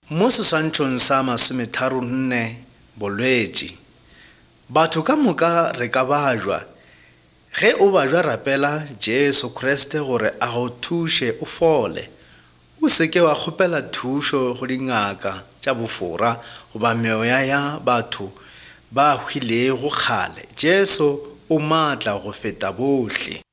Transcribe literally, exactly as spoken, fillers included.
Mo seswantšhong sa masometharo nne bolwetši, batho ka moka re ka bajwa. Ge o bajwa rapela Jesu Kriste gore a go thuše o fole. O seke wa kgopela thušo go dingaka tša bofora goba meoya ya batho ba hwilego kgale. Jesu o maatla go feta bohle.